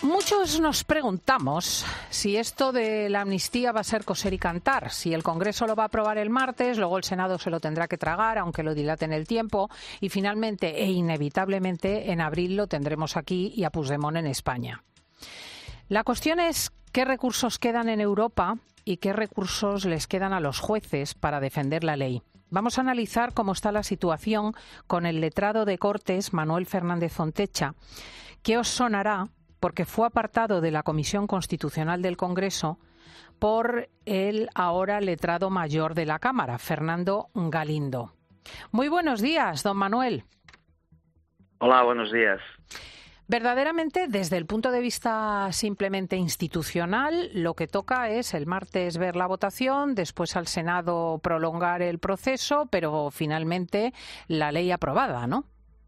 Muchos nos preguntamos si esto de la amnistía va a ser coser y cantar, si el Congreso lo va a aprobar el martes, luego el Senado se lo tendrá que tragar, aunque lo dilate en el tiempo, y finalmente e inevitablemente en abril lo tendremos aquí y a Puigdemont en España. La cuestión es qué recursos quedan en Europa y qué recursos les quedan a los jueces para defender la ley. Vamos a analizar cómo está la situación con el letrado de Cortes, Manuel Fernández Fontecha. ¿Qué os sonará? Porque fue apartado de la Comisión Constitucional del Congreso por el ahora letrado mayor de la Cámara, Fernando Galindo. Muy buenos días, don Manuel. Hola, buenos días. Verdaderamente, desde el punto de vista simplemente institucional, lo que toca es el martes ver la votación, después al Senado prolongar el proceso, pero finalmente la ley aprobada, ¿no?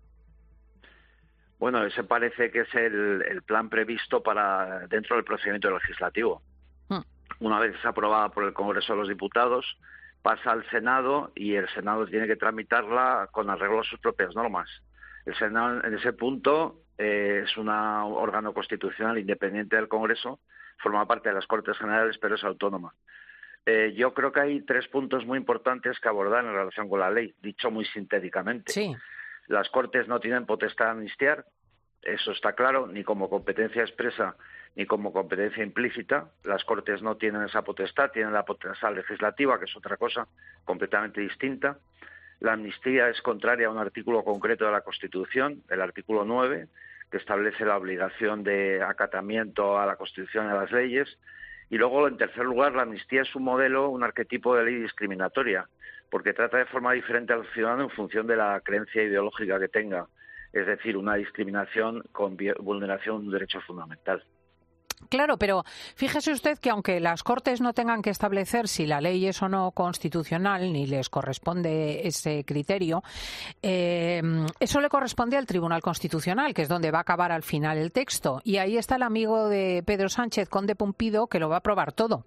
Bueno, ese parece que es el plan previsto para dentro del procedimiento legislativo. Una vez es aprobada por el Congreso de los Diputados, pasa al Senado y el Senado tiene que tramitarla con arreglo a sus propias normas. El Senado, en ese punto, es un órgano constitucional independiente del Congreso, forma parte de las Cortes Generales, pero es autónoma. Yo creo que hay 3 puntos muy importantes que abordar en relación con la ley, dicho muy sintéticamente. Sí. Las Cortes no tienen potestad de amnistiar, eso está claro, ni como competencia expresa ni como competencia implícita. Las Cortes no tienen esa potestad, tienen la potestad legislativa, que es otra cosa completamente distinta. La amnistía es contraria a un artículo concreto de la Constitución, el artículo 9, que establece la obligación de acatamiento a la Constitución y a las leyes. Y luego, en tercer lugar, la amnistía es un modelo, un arquetipo de ley discriminatoria, porque trata de forma diferente al ciudadano en función de la creencia ideológica que tenga, es decir, una discriminación con vulneración de un derecho fundamental. Claro, pero fíjese usted que aunque las Cortes no tengan que establecer si la ley es o no constitucional, ni les corresponde ese criterio, eso le corresponde al Tribunal Constitucional, que es donde va a acabar al final el texto. Y ahí está el amigo de Pedro Sánchez, Conde Pumpido, que lo va a aprobar todo.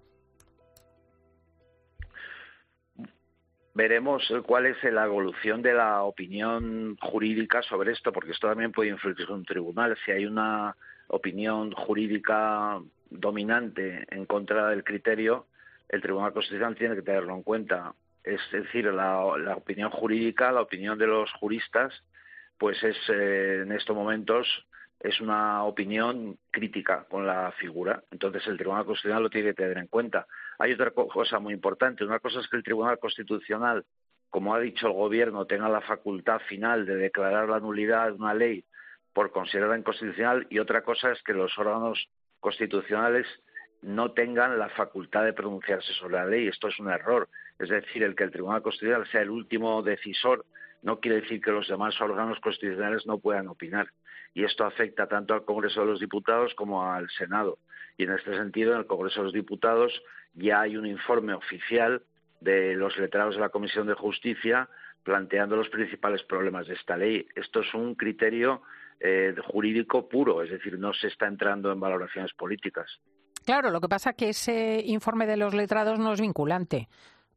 Veremos cuál es la evolución de la opinión jurídica sobre esto, porque esto también puede influir en un tribunal. Si hay una opinión jurídica dominante en contra del criterio, el Tribunal Constitucional tiene que tenerlo en cuenta. Es decir, la opinión jurídica, la opinión de los juristas, pues es en estos momentos es una opinión crítica con la figura. Entonces el Tribunal Constitucional lo tiene que tener en cuenta. Hay otra cosa muy importante. Una cosa es que el Tribunal Constitucional, como ha dicho el Gobierno, tenga la facultad final de declarar la nulidad de una ley por considerarla inconstitucional, y otra cosa es que los órganos constitucionales no tengan la facultad de pronunciarse sobre la ley. Esto es un error. Es decir, el que el Tribunal Constitucional sea el último decisor no quiere decir que los demás órganos constitucionales no puedan opinar. Y esto afecta tanto al Congreso de los Diputados como al Senado. Y en este sentido, en el Congreso de los Diputados ya hay un informe oficial de los letrados de la Comisión de Justicia planteando los principales problemas de esta ley. Esto es un criterio jurídico puro, es decir, no se está entrando en valoraciones políticas. Claro, lo que pasa es que ese informe de los letrados no es vinculante.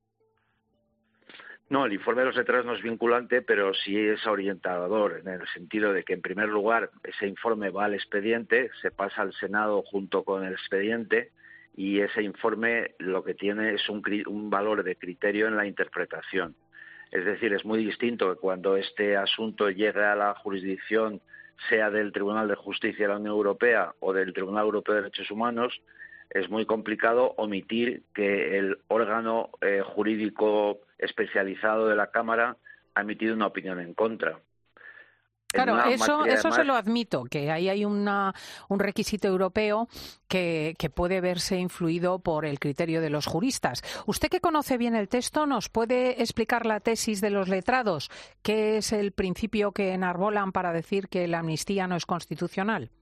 No, el informe de los letrados no es vinculante, pero sí es orientador, en el sentido de que, en primer lugar, ese informe va al expediente, se pasa al Senado junto con el expediente, y ese informe lo que tiene es un valor de criterio en la interpretación. Es decir, es muy distinto que cuando este asunto llegue a la jurisdicción, sea del Tribunal de Justicia de la Unión Europea o del Tribunal Europeo de Derechos Humanos, es muy complicado omitir que el órgano jurídico especializado de la Cámara ha emitido una opinión en contra. Claro, eso se lo admito, que ahí hay un requisito europeo que puede verse influido por el criterio de los juristas. Usted, que conoce bien el texto, ¿nos puede explicar la tesis de los letrados? ¿Qué es el principio que enarbolan para decir que la amnistía no es constitucional?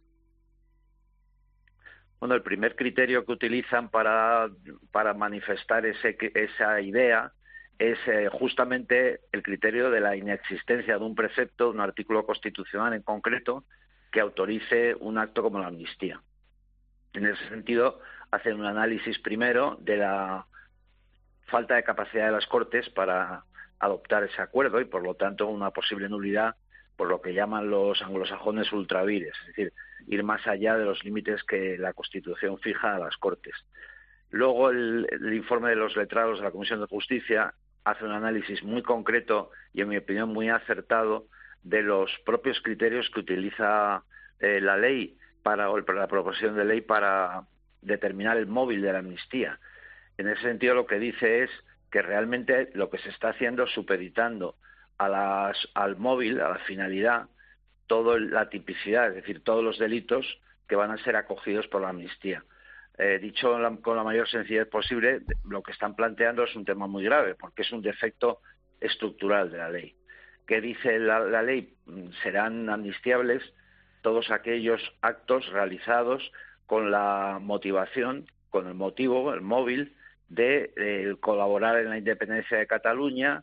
Bueno, el primer criterio que utilizan para manifestar esa idea es justamente el criterio de la inexistencia de un precepto, de un artículo constitucional en concreto, que autorice un acto como la amnistía. En ese sentido, hacen un análisis primero de la falta de capacidad de las Cortes para adoptar ese acuerdo y, por lo tanto, una posible nulidad por lo que llaman los anglosajones ultravires, es decir, ir más allá de los límites que la Constitución fija a las Cortes. Luego el informe de los letrados de la Comisión de Justicia hace un análisis muy concreto y, en mi opinión, muy acertado de los propios criterios que utiliza la ley la proposición de ley para determinar el móvil de la amnistía. En ese sentido, lo que dice es que realmente lo que se está haciendo es supeditando al móvil, a la finalidad, toda la tipicidad, es decir, todos los delitos que van a ser acogidos por la amnistía. Dicho con la mayor sencillez posible, lo que están planteando es un tema muy grave, porque es un defecto estructural de la ley. ¿Qué dice la ley? Serán amnistiables todos aquellos actos realizados con la motivación, con el motivo, el móvil, de colaborar en la independencia de Cataluña,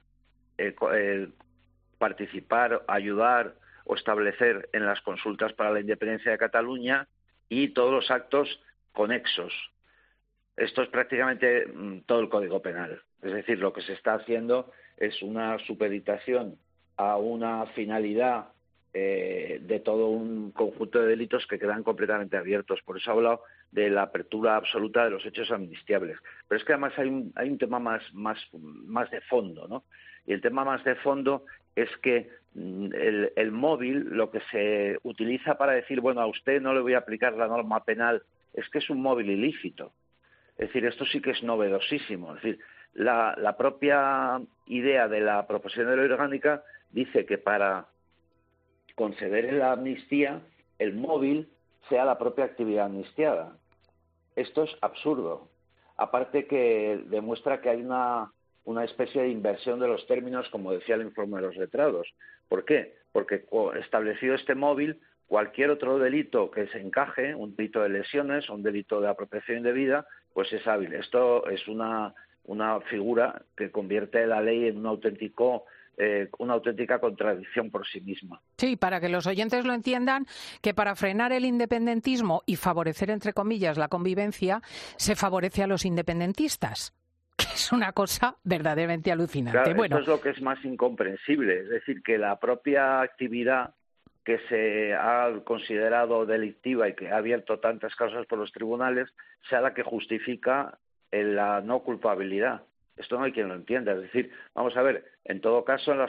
participar, ayudar o establecer en las consultas para la independencia de Cataluña y todos los actos conexos. Esto es prácticamente todo el Código Penal. Es decir, lo que se está haciendo es una supeditación a una finalidad de todo un conjunto de delitos que quedan completamente abiertos. Por eso he hablado de la apertura absoluta de los hechos amnistiables. Pero es que además hay un tema más de fondo, ¿no? Y el tema más de fondo es que el móvil, lo que se utiliza para decir, bueno, a usted no le voy a aplicar la norma penal, es que es un móvil ilícito. Es decir, esto sí que es novedosísimo. Es decir, la propia idea de la proposición de ley orgánica dice que para conceder la amnistía, el móvil sea la propia actividad amnistiada. Esto es absurdo. Aparte que demuestra que hay una especie de inversión de los términos, como decía el informe de los letrados. ¿Por qué? Porque establecido este móvil, cualquier otro delito que se encaje, un delito de lesiones o un delito de apropiación indebida, pues es hábil. Esto es una figura que convierte la ley en una auténtica contradicción por sí misma. Sí, para que los oyentes lo entiendan, que para frenar el independentismo y favorecer, entre comillas, la convivencia, se favorece a los independentistas, que es una cosa verdaderamente alucinante. Claro, esto es lo que es más incomprensible, es decir, que la propia actividad que se ha considerado delictiva y que ha abierto tantas causas por los tribunales sea la que justifica la no culpabilidad. Esto no hay quien lo entienda. Es decir, vamos a ver, en todo caso, en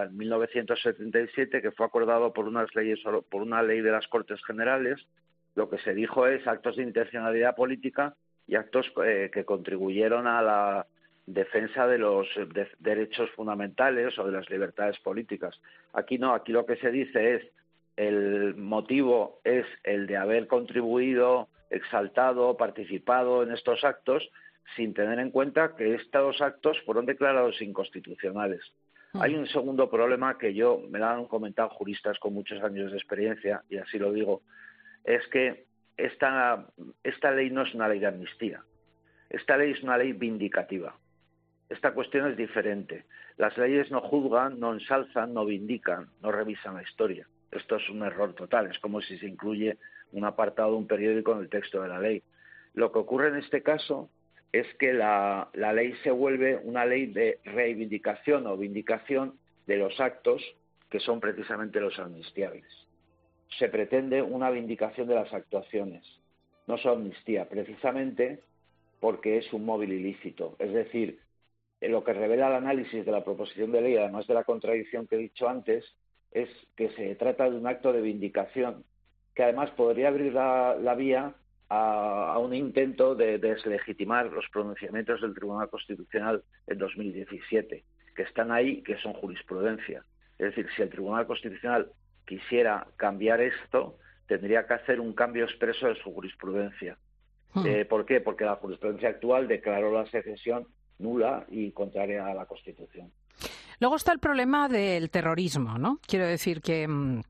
1977, que fue acordado por una ley de las Cortes Generales, lo que se dijo es actos de intencionalidad política y actos que contribuyeron a la defensa de los derechos fundamentales o de las libertades políticas. Aquí no, aquí lo que se dice es el motivo es el de haber contribuido, exaltado, participado en estos actos, sin tener en cuenta que estos actos fueron declarados inconstitucionales. Hay un segundo problema que me lo han comentado juristas con muchos años de experiencia, y así lo digo, es que esta ley no es una ley de amnistía. Esta ley es una ley vindicativa. Esta cuestión es diferente. Las leyes no juzgan, no ensalzan, no vindican, no revisan la historia. Esto es un error total. Es como si se incluye un apartado de un periódico en el texto de la ley. Lo que ocurre en este caso es que la ley se vuelve una ley de reivindicación o vindicación de los actos que son precisamente los amnistiables. Se pretende una vindicación de las actuaciones, no su amnistía, precisamente porque es un móvil ilícito. Es decir, lo que revela el análisis de la proposición de ley, además de la contradicción que he dicho antes, es que se trata de un acto de vindicación, que además podría abrir la vía a un intento de deslegitimar los pronunciamientos del Tribunal Constitucional en 2017, que están ahí, que son jurisprudencia. Es decir, si el Tribunal Constitucional quisiera cambiar esto, tendría que hacer un cambio expreso de su jurisprudencia. ¿Por qué? Porque la jurisprudencia actual declaró la secesión nula y contraria a la Constitución. Luego está el problema del terrorismo, ¿no? Quiero decir que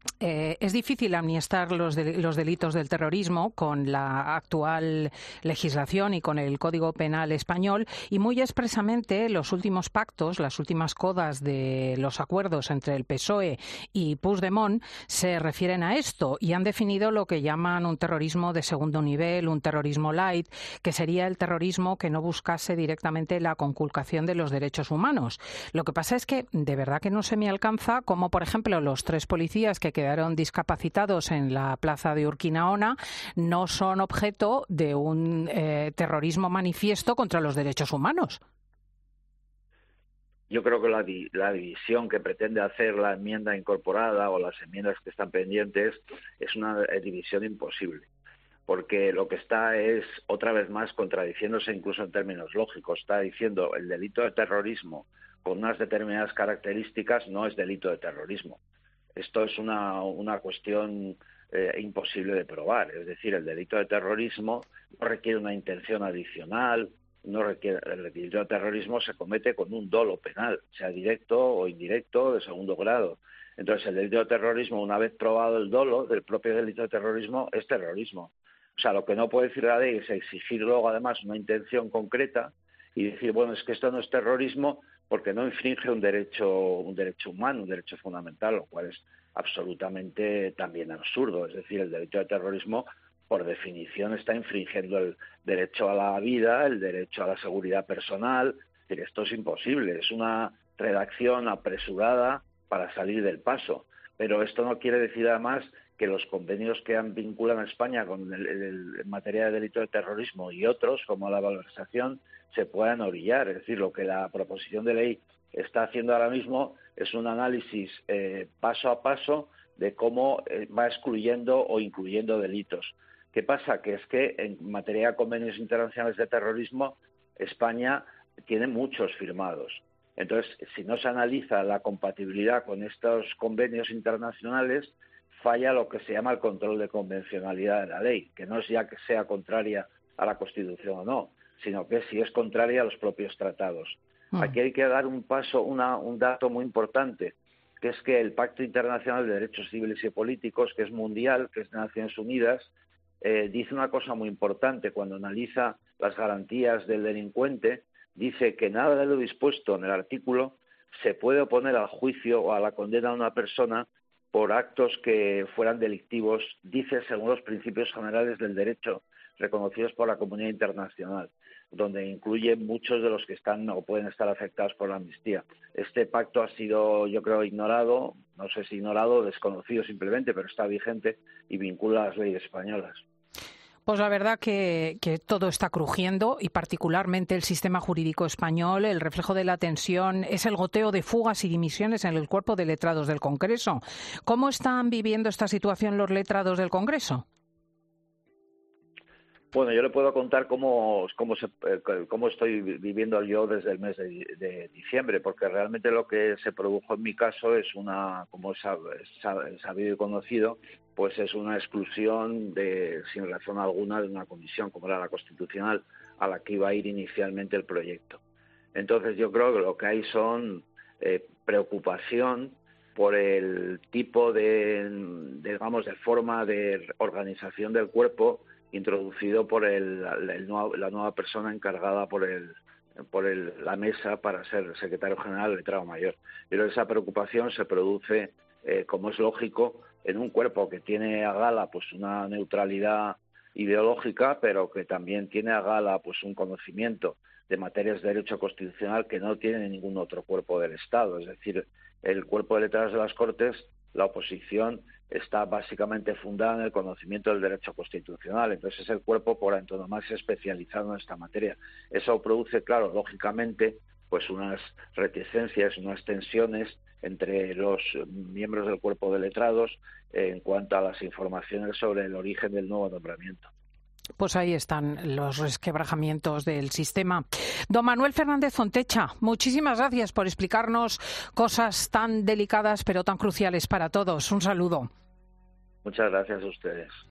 Es difícil amniestar los delitos del terrorismo con la actual legislación y con el Código Penal español, y muy expresamente los últimos pactos, las últimas codas de los acuerdos entre el PSOE y Puigdemont se refieren a esto y han definido lo que llaman un terrorismo de segundo nivel, un terrorismo light, que sería el terrorismo que no buscase directamente la conculcación de los derechos humanos. Lo que pasa es que de verdad que no se me alcanza cómo, por ejemplo, los 3 policías que quedaron discapacitados en la plaza de Urquinaona no son objeto de un terrorismo manifiesto contra los derechos humanos. Yo creo que la división que pretende hacer la enmienda incorporada o las enmiendas que están pendientes es una división imposible, porque lo que está es, otra vez más, contradiciéndose incluso en términos lógicos. Está diciendo el delito de terrorismo con unas determinadas características no es delito de terrorismo. Esto es una cuestión imposible de probar. Es decir, el delito de terrorismo no requiere una intención adicional, el delito de terrorismo se comete con un dolo penal, sea directo o indirecto, de segundo grado. Entonces, el delito de terrorismo, una vez probado el dolo del propio delito de terrorismo, es terrorismo. O sea, lo que no puede decir la ley es exigir luego, además, una intención concreta y decir, bueno, es que esto no es terrorismo porque no infringe un derecho humano, un derecho fundamental, lo cual es absolutamente también absurdo. Es decir, el delito de terrorismo, por definición, está infringiendo el derecho a la vida, el derecho a la seguridad personal. Es decir, esto es imposible, es una redacción apresurada para salir del paso. Pero esto no quiere decir, además, que los convenios que vinculan a España en materia de delito de terrorismo y otros, como la valorización, se puedan orillar. Es decir, lo que la proposición de ley está haciendo ahora mismo es un análisis paso a paso de cómo va excluyendo o incluyendo delitos. ¿Qué pasa? Que es que en materia de convenios internacionales de terrorismo, España tiene muchos firmados. Entonces, si no se analiza la compatibilidad con estos convenios internacionales, falla lo que se llama el control de convencionalidad de la ley, que no es ya que sea contraria a la Constitución o no, sino que si es contraria a los propios tratados. Aquí hay que dar un paso, un dato muy importante, que es que el Pacto Internacional de Derechos Civiles y Políticos, que es mundial, que es de Naciones Unidas, dice una cosa muy importante cuando analiza las garantías del delincuente. Dice que nada de lo dispuesto en el artículo se puede oponer al juicio o a la condena de una persona por actos que fueran delictivos, dice, según los principios generales del derecho reconocidos por la comunidad internacional, donde incluye muchos de los que están o pueden estar afectados por la amnistía. Este pacto ha sido, yo creo, ignorado, no sé si ignorado o desconocido simplemente, pero está vigente y vincula a las leyes españolas. Pues la verdad que todo está crujiendo y particularmente el sistema jurídico español, el reflejo de la tensión, es el goteo de fugas y dimisiones en el cuerpo de letrados del Congreso. ¿Cómo están viviendo esta situación los letrados del Congreso? Bueno, yo le puedo contar cómo estoy viviendo yo desde el mes de diciembre, porque realmente lo que se produjo en mi caso es como es sabido y conocido, pues es una exclusión sin razón alguna de una comisión como era la Constitucional, a la que iba a ir inicialmente el proyecto. Entonces yo creo que lo que hay son preocupación por el tipo de forma de organización del cuerpo introducido por la nueva persona encargada por la mesa para ser secretario general del letrado mayor. Pero esa preocupación se produce, como es lógico, en un cuerpo que tiene a gala pues una neutralidad ideológica, pero que también tiene a gala pues un conocimiento de materias de derecho constitucional que no tiene ningún otro cuerpo del Estado. Es decir, el cuerpo de letrados de las Cortes, la oposición está básicamente fundada en el conocimiento del derecho constitucional. Entonces es el cuerpo por antonomasia especializado en esta materia. Eso produce, claro, lógicamente, pues unas reticencias, unas tensiones entre los miembros del cuerpo de letrados en cuanto a las informaciones sobre el origen del nuevo nombramiento. Pues ahí están los resquebrajamientos del sistema. Don Manuel Fernández Fontecha, muchísimas gracias por explicarnos cosas tan delicadas pero tan cruciales para todos. Un saludo. Muchas gracias a ustedes.